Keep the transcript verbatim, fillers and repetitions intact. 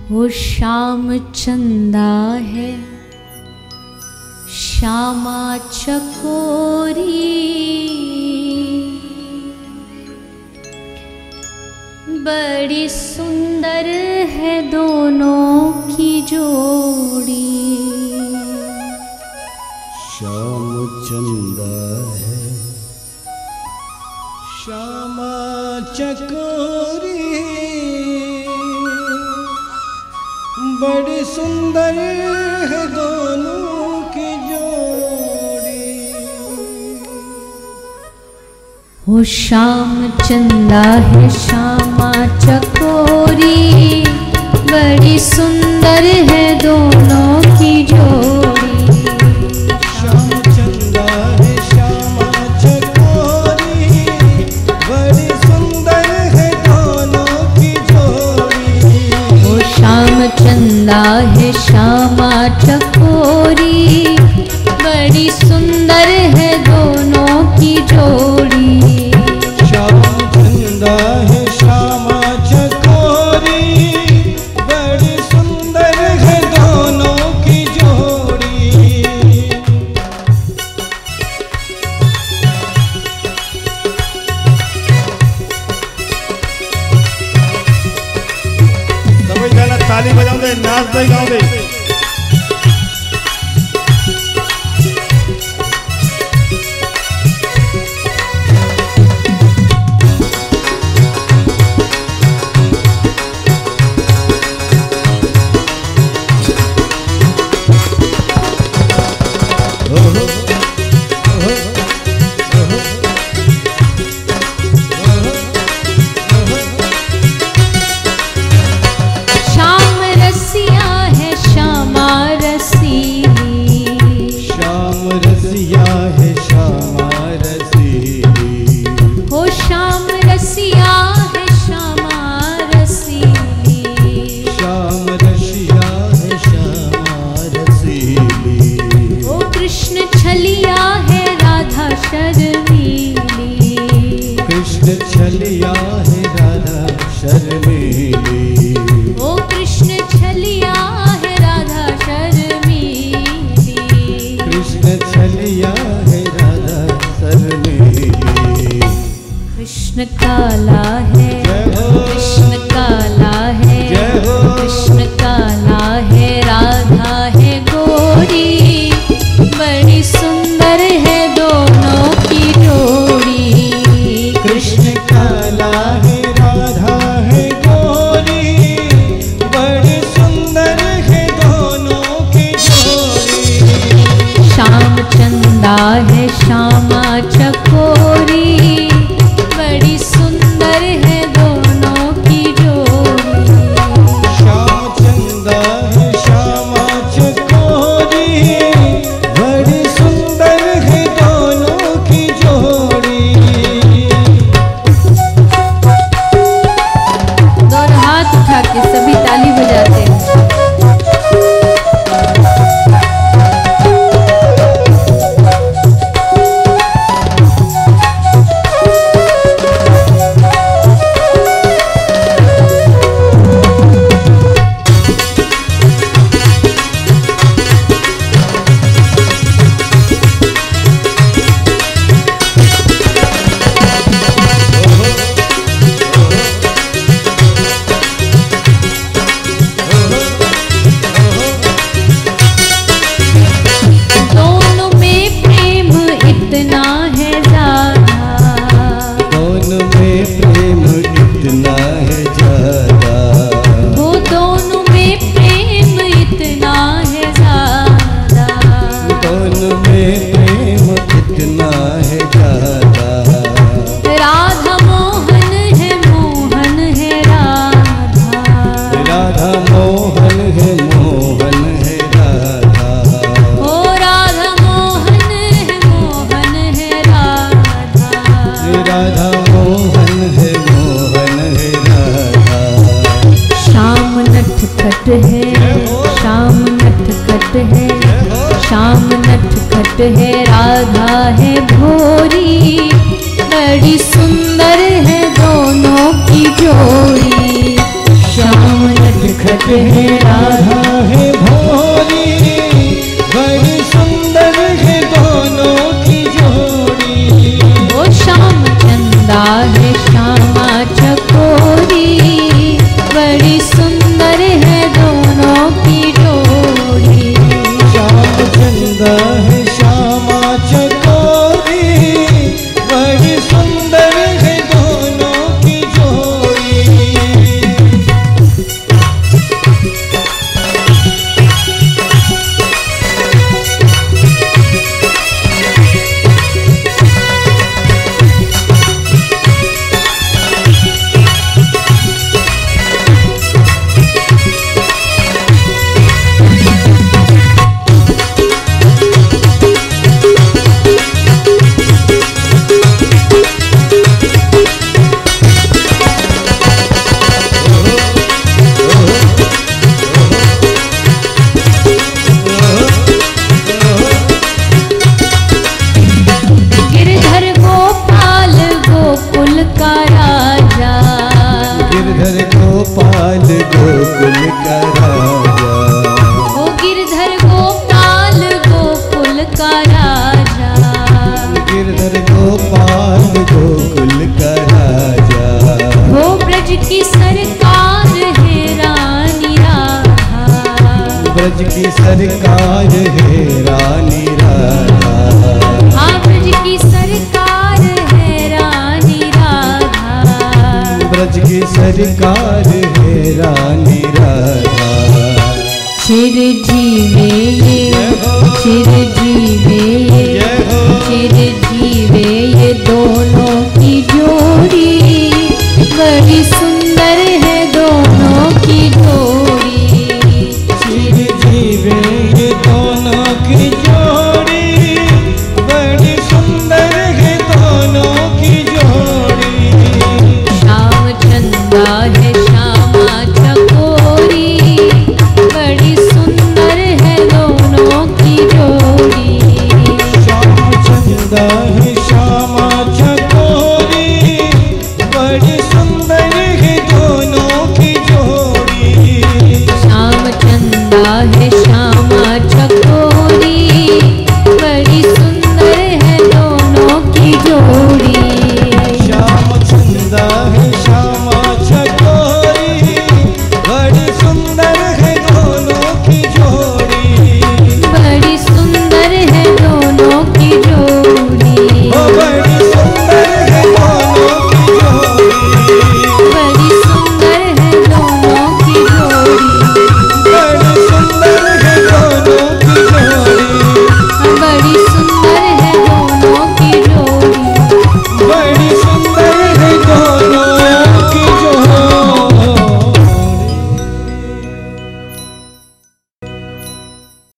वो श्याम चंदा है श्यामा चकोरी, बड़ी सुंदर है दोनों की जोड़ी। श्याम चंदा है श्यामा चकोरी, बड़ी सुंदर है दोनों की जोड़ी। वो श्याम चंदा है श्यामा चकोरी, बड़ी सुंदर है दोनों की जोड़ी। श्याम चंदा है श्यामा चकोरी, बड़ी सुंदर है दोनों की जोड़ी। वो श्याम चंदा है श्यामा चकोरी, बड़ी सुंदर है दोनों की जोड़ी। श्याम चंदा है श्यामा चकोरी, बड़ी सुंदर है दोनों की जोड़ी। सभी गाना ताली बजाओ दे, नाच दे, गाओ दे। श्याम रसिया है श्यामा रसीली, श्याम रसिया है श्यामा रसीली। हो श्याम रसिया है श्यामा रसीली। श्याम रसिया है श्यामा रसीली। ओ कृष्ण छलिया है राधा शर्मीली, कृष्ण छलिया है राधा शर्मीली। ओ कृष्ण छलिया है राधा शर्मीली। कृष्ण छलिया है राधा शर्मीली। कृष्ण काला है जय हो, कृष्ण काला है जय हो। कृष्ण काला है राधा है गोरी, बड़ी सुंदर है दोनों की जोड़ी। कृष्ण काला है राधा है गोरी, बड़ी सुंदर है दोनों की जोड़ी। श्याम चंदा है श्यामा चकोरी, बड़ी सुंदर है दोनों की जोड़ी। श्याम चंदा है श्यामा चकोरी, बड़ी सुंदर है दोनों की जोड़ी। दोनों हाथ उठा के सभी ताली बजाते हैं। दोनों में प्रेम इतना है ज्यादा, दोनों में प्रेम इतना है ज्यादा। वो दोनों में प्रेम इतना है ज्यादा। दोनों में प्रेम इतना है ज्यादा। राधा मोहन है मोहन है राधा। राधा मोहन है मोहन है राधा। ओ राधा मोहन है मोहन है राधा। राधा मोहन है मोहन है राधा। श्याम नटखट है श्याम नटखट है श्याम नटखट है राधा है भोरी, बड़ी सुंदर है दोनों की जोड़ी। श्याम नटखट नटखट है राधा। राधा है भोरी, बड़ी सुंदर है दोनों की जोड़ी। वो श्याम चंदा है श्यामा चकोरी, बड़ी सुंदर है दोनों की जोड़ी। श्याम चंदा है श्यामा चकोरी, बड़ी सुंदर है दोनों की जोड़ी। गिरधर गोपाल गोकुल का राजा, गिरधर गोपाल गोकुल का राजा। वो गिरधर गोपाल गोकुल का राजा। गिरधर गोपाल गोकुल का राजा। वो ब्रज की सरकार है रानी राधा। ब्रज की सरकार है रानी राधा। हाँ ब्रज की सरकार है रानी राधा। ब्रज की सरकार है रानी राधा। चिर जीवे ये, चिर जीवे ये, चिर जीवे ये दोनों की जोड़ी, बड़ी सुंदर